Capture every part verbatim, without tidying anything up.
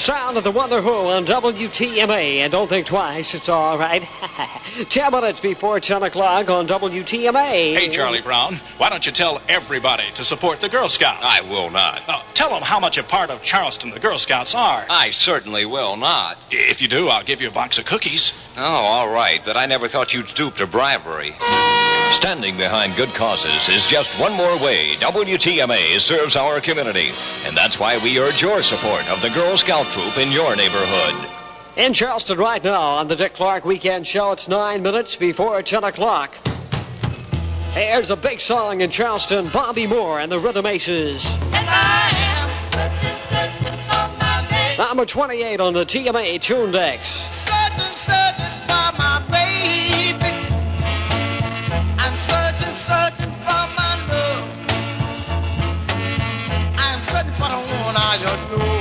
sound of the Wonder Who on W T M A. And don't think twice, it's all right. Ten minutes before ten o'clock on W T M A. Hey, Charlie Brown, why don't you tell everybody to support the Girl Scouts? I will not. Oh, tell them how much a part of Charleston the Girl Scouts are. I certainly will not. If you do, I'll give you a box of cookies. Oh, all right, but I never thought you'd stoop to bribery. Standing behind good causes is just one more way W T M A serves our community. And that's why we urge your support of the Girl Scout troop in your neighborhood. In Charleston right now on the Dick Clark Weekend Show, it's nine minutes before ten o'clock. Here's a big song in Charleston, Bobby Moore and the Rhythm Aces. Yes, I am searching, searching for my baby. Number twenty-eight on the T M A Tune Decks. Searching, searching for my baby. I'm searching, searching for my love. I'm searching for the one I adore.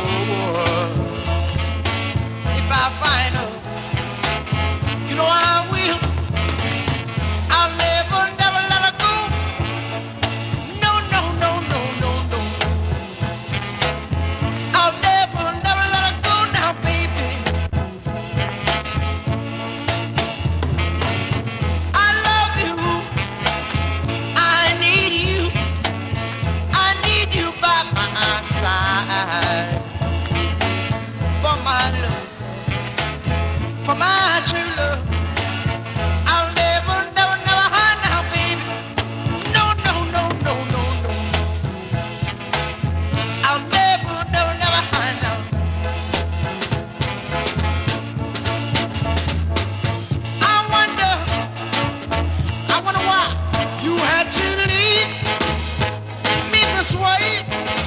If I find her, you know I will. I'll never, never let her go. No, no, no, no, no, no. I'll never, never let her go now, baby. I love you. I need you. I need you by my side. For my love. For my true love. I'll never, never, never hide now, baby. No, no, no, no, no, no. I'll never, never, never hide now. I wonder, I wonder why you had to leave me this way.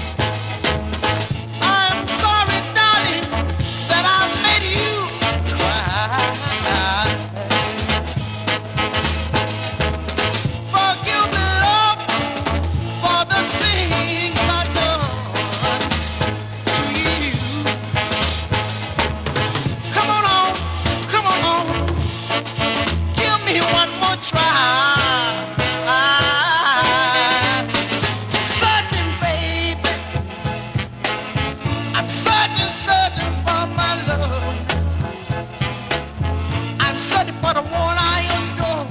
I'm sorry, darling, that I made you cry. Forgive me, love, for the things I've done to you. Come on on, come on on, give me one more try. Searching, baby, I'm searching, searching for my love. I'm searching for the one I adore.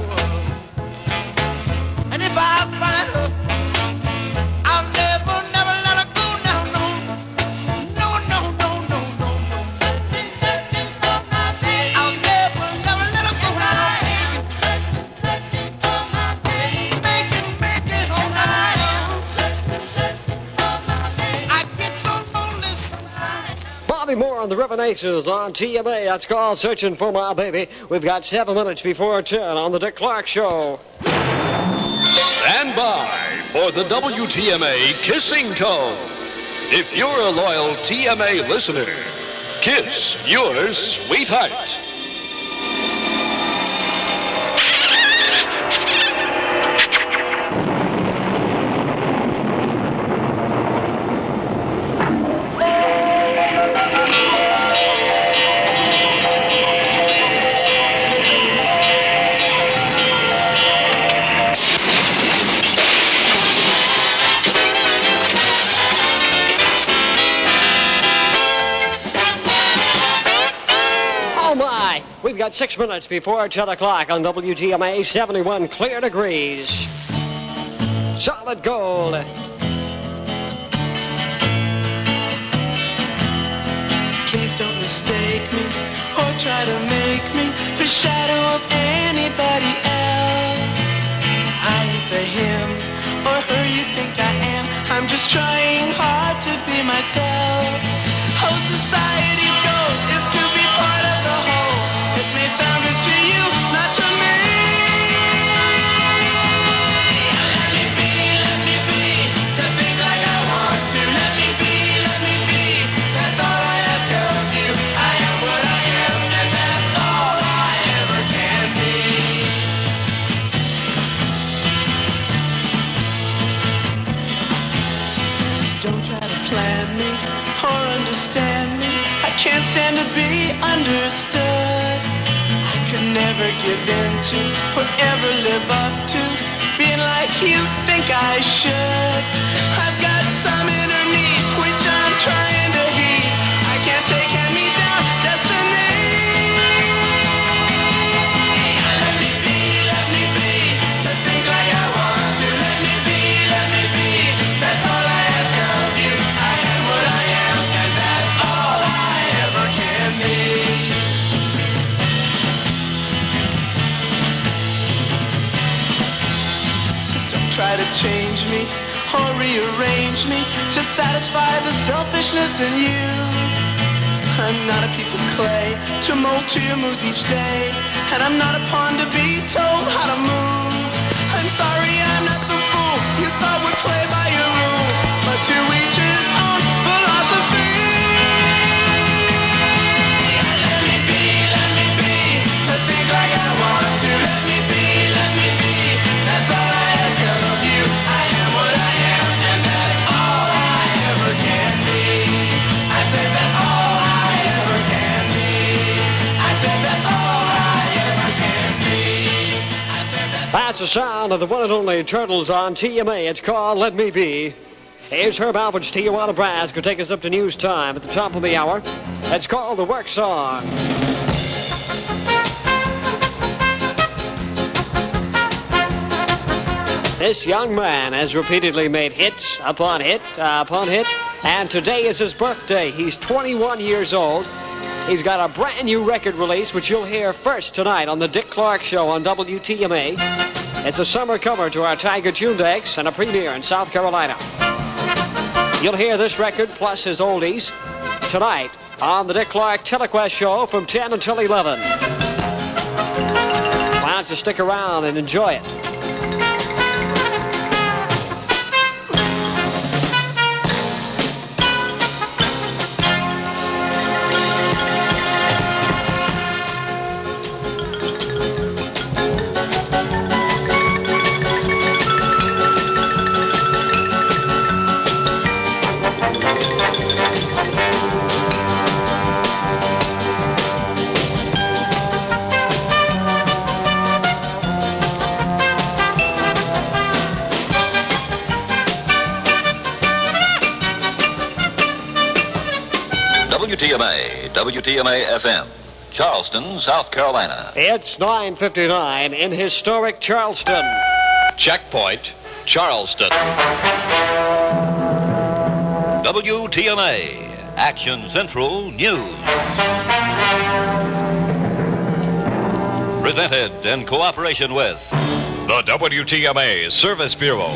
And if I find her, I'll never, never let her go now, no. No, no, no, no, no, no. Searching, searching for my baby. I'll never, never let her go now, baby. Searching, searching for my baby. Making, making, oh, I am. Searching, searching for my baby. I get so lonely sometimes. Bobby Moore on the Rhythm Aces on T M A. That's called Searching for My Baby. We've got seven minutes before ten on the Dick Clark Show. Stand by for the W T M A Kissing Tone. If you're a loyal T M A listener, kiss your sweetheart. Oh my! We've got six minutes before ten o'clock on W T M A, seventy-one clear degrees. Solid gold. Please don't mistake me or try to make me the shadow of anybody else. I ain't the him or her you think I am. I'm just trying hard to be myself. How society's goal is to be part of the whole. It may sound good to you, not to me. Let me be, let me be, to think like I want to. Let me be, let me be, that's all I ask of you. I am what I am, and that's all I ever can be. Don't try to plan me or understand me. I can't stand to be understood. I could never give in to or ever live up to being like you think I should. I've got some inner me which I'm trying to heed. I can't try to change me or rearrange me to satisfy the selfishness in you. I'm not a piece of clay to mold to your moods each day, and I'm not a pawn to be told how to move. I'm sorry I'm not the fool you thought would play by your rules, but to each his own philosophy. Let me be, let me be, to think like I want to. Let me be, let me be, that's all I ask of you. I am what I am, and that's all I ever can be. I said that's all I ever can be. I said that's all I ever can be. I said that's That's the sound of the one and only Turtles on T M A. It's called Let Me Be. Here's Herb Albert's Tijuana Brass. Could take us up to news time at the top of the hour. It's called The Work Song. This young man has repeatedly made hits upon hit uh, upon hit, and today is his birthday. He's twenty-one years old. He's got a brand new record release, which you'll hear first tonight on the Dick Clark Show on W T M A. It's a summer cover to our Tiger Tundex and a premiere in South Carolina. You'll hear this record plus his oldies tonight on the Dick Clark Telequest Show from ten until eleven. Why don't you stick around and enjoy it? W T M A, W T M A F M, Charleston, South Carolina. It's nine fifty-nine in historic Charleston. Checkpoint, Charleston. W T M A, Action Central News. Presented in cooperation with The W T M A Service Bureau.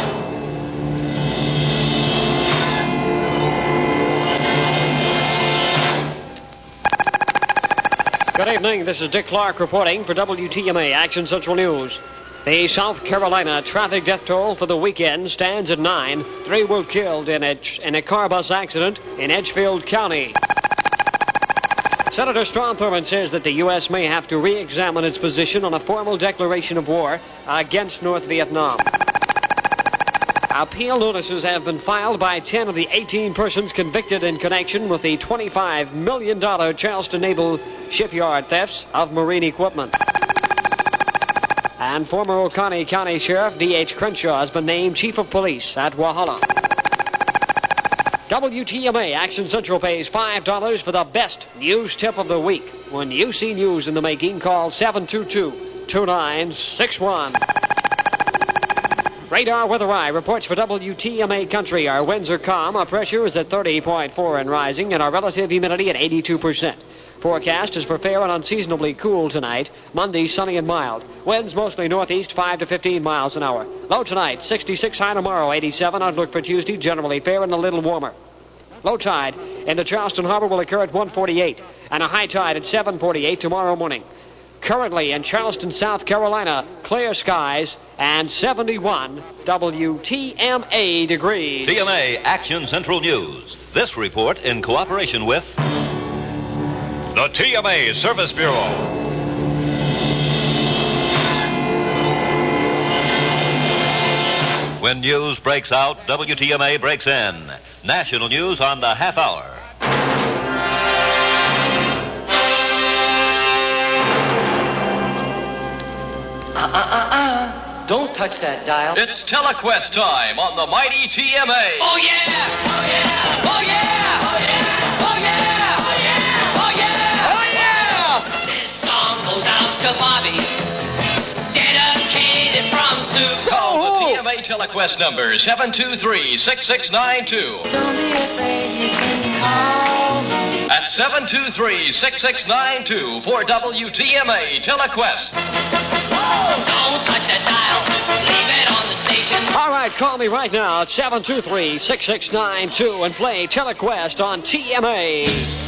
Good evening. This is Dick Clark reporting for W T M A Action Central News. The South Carolina traffic death toll for the weekend stands at nine. Three were killed in a, in a car bus accident in Edgefield County. Senator Strom Thurmond says that the U S may have to re-examine its position on a formal declaration of war against North Vietnam. Appeal notices have been filed by ten of the eighteen persons convicted in connection with the twenty-five million dollars Charleston Naval Shipyard thefts of marine equipment. And former Oconee County Sheriff D H Crenshaw has been named Chief of Police at Walhalla. W T M A Action Central pays five dollars for the best news tip of the week. When you see news in the making, call seven two two, two nine six one. Radar Weather Eye reports for W T M A Country. Our winds are calm, our pressure is at thirty point four and rising, and our relative humidity at eighty-two percent. Forecast is for fair and unseasonably cool tonight. Monday, sunny and mild. Winds mostly northeast, five to fifteen miles an hour. Low tonight, sixty-six. High tomorrow, eighty-seven. Outlook for Tuesday, generally fair and a little warmer. Low tide in the Charleston Harbor will occur at one forty-eight, and a high tide at seven forty-eight tomorrow morning. Currently in Charleston, South Carolina, clear skies and seventy-one W T M A degrees. T M A Action Central News. This report in cooperation with The T M A Service Bureau. When news breaks out, W T M A breaks in. National news on the half hour. Uh-uh-uh-uh. Don't touch that dial. It's Telequest time on the mighty T M A. Oh yeah! Oh yeah! Oh yeah! Oh yeah! Oh yeah! Oh yeah! Oh yeah! Oh yeah! This song goes out to Bobby, dedicated from Sue. Call the T M A Telequest number seven two three, six six nine two. Don't be afraid, you can call me. At seven two three, six six nine two for W T M A Telequest. Don't touch that dial. Leave it on the station. right, call me right now at seven two three, six six nine two and play Telequest on T M A.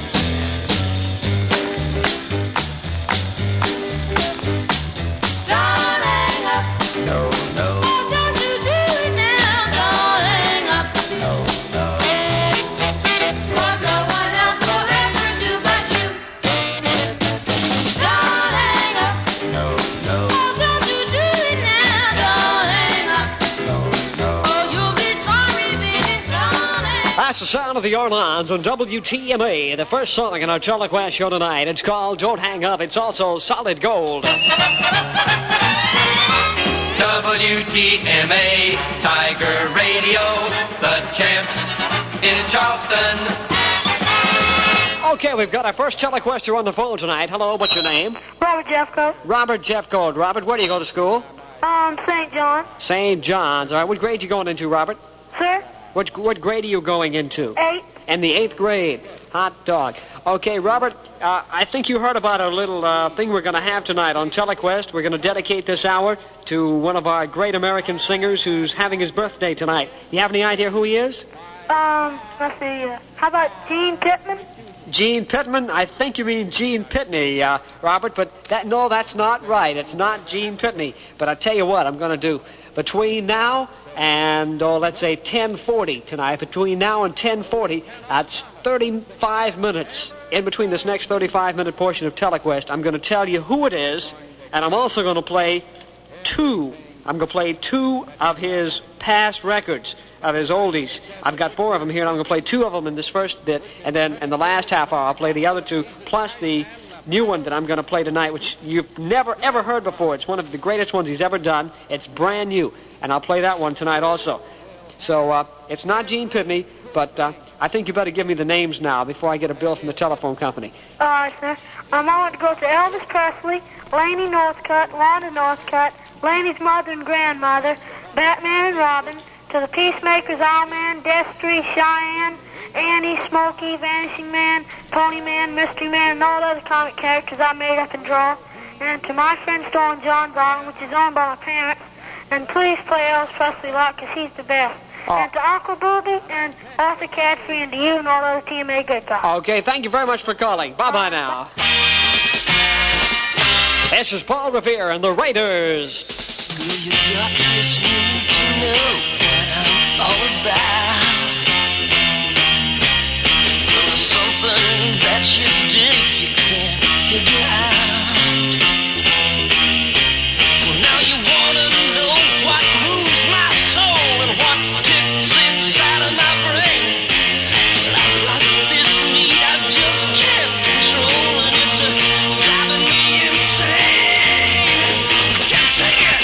That's the sound of the Orleans on W T M A. The first song in our Telequest show tonight. It's called Don't Hang Up. It's also Solid Gold. W T M A, Tiger Radio, the champs in Charleston. Okay, we've got our first Telequester on the phone tonight. Hello, what's your name? Robert Jeffcoat. Robert Jeffcoat. Robert, where do you go to school? Um, Saint John. Saint John's. All right, what grade are you going into, Robert? Sir? What, what grade are you going into? Eight. In the eighth grade. Hot dog. Okay, Robert, uh, I think you heard about a little uh, thing we're going to have tonight on Telequest. We're going to dedicate this hour to one of our great American singers who's having his birthday tonight. You have any idea who he is? Um, let's see. Uh, how about Gene Pittman? Gene Pittman? I think you mean Gene Pitney, uh, Robert, but that no, that's not right. It's not Gene Pitney. But I tell you what I'm going to do. Between now and, oh, let's say ten forty tonight, between now and ten forty, that's thirty-five minutes. In between this next thirty-five minute portion of Telequest, I'm going to tell you who it is, and I'm also going to play two. I'm going to play two of his past records, of his oldies. I've got four of them here, and I'm going to play two of them in this first bit, and then in the last half hour, I'll play the other two, plus the new one that I'm going to play tonight, which you've never, ever heard before. It's one of the greatest ones he's ever done. It's brand new, and I'll play that one tonight also. So uh, it's not Gene Pitney, but uh, I think you better give me the names now before I get a bill from the telephone company. All right, sir. Um, I want to go to Elvis Presley, Laney Northcutt, Wanda Northcutt, Laney's mother and grandmother, Batman and Robin, to the Peacemakers, Owlman, Destry, Cheyenne, Annie, Smokey, Vanishing Man, Pony Man, Mystery Man, and all other comic characters I made up and draw. And to my friend store on John's Island, which is owned by my parents. And please play Elvis Presley a lot, because he's the best. Oh. And to Uncle Booby and Arthur Cadfrey and to you and all other T M A good guys. Okay, thank you very much for calling. Bye-bye now. This is Paul Revere and the Raiders. Girl, you got this need to know what I'm all about. There's something that you dig you can't figure out. Well, now you wanna know what moves my soul and what ticks inside of my brain. Well, I've got this need I just can't control, and it's uh, driving me insane. Can't take it.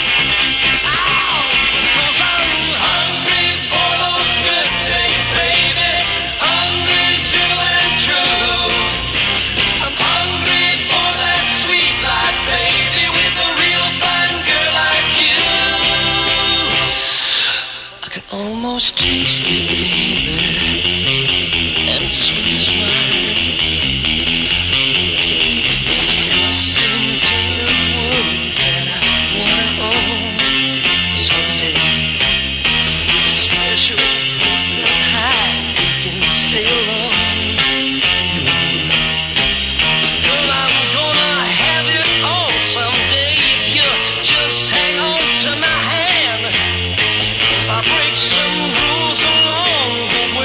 Almost taste it, baby, and it's sweet as wine. Lost into the world that I wanna own someday. With a special place up high, we can stay alone. Girl, I'm gonna have it on someday if you just hang on to my hand. I break some rules along the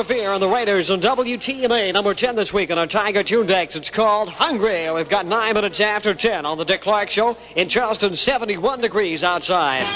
Revere and the Raiders on W T M A, number ten this week on our Tiger Tune Decks. It's called Hungry. We've got nine minutes after ten on the Dick Clark Show. In Charleston, seventy-one degrees outside.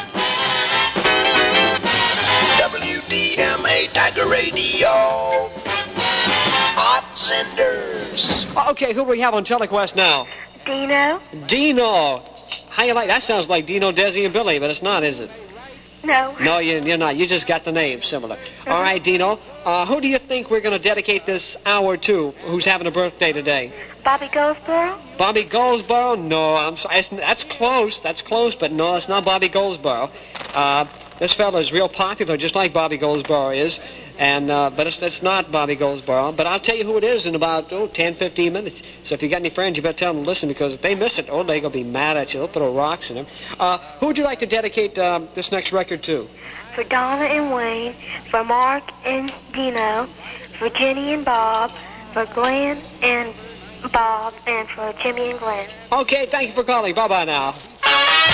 W T M A Tiger Radio. Hot Cinders. Okay, who do we have on TeleQuest now? Dino? Dino. How you like that? Sounds like Dino, Desi, and Billy, but it's not, is it? No. No, you, you're not. You just got the name similar. Mm-hmm. All right, Dino. Uh, who do you think we're going to dedicate this hour to? Who's having a birthday today? Bobby Goldsboro? Bobby Goldsboro? No, I'm sorry. That's close. That's close, but no, it's not Bobby Goldsboro. Uh, this fella is real popular, just like Bobby Goldsboro is. And uh, but it's, it's not Bobby Goldsboro. But I'll tell you who it is in about oh, ten, fifteen minutes. So if you got any friends, you better tell them to listen, because if they miss it, oh, they're going to be mad at you. They'll throw rocks in them. Uh, who would you like to dedicate uh, this next record to? For Donna and Wayne, for Mark and Dino, for Jenny and Bob, for Glenn and Bob, and for Jimmy and Glenn. Okay, thank you for calling. Bye-bye now.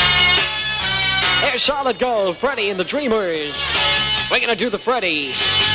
Here's Solid Gold, Freddie and the Dreamers. We're going to do the Freddie.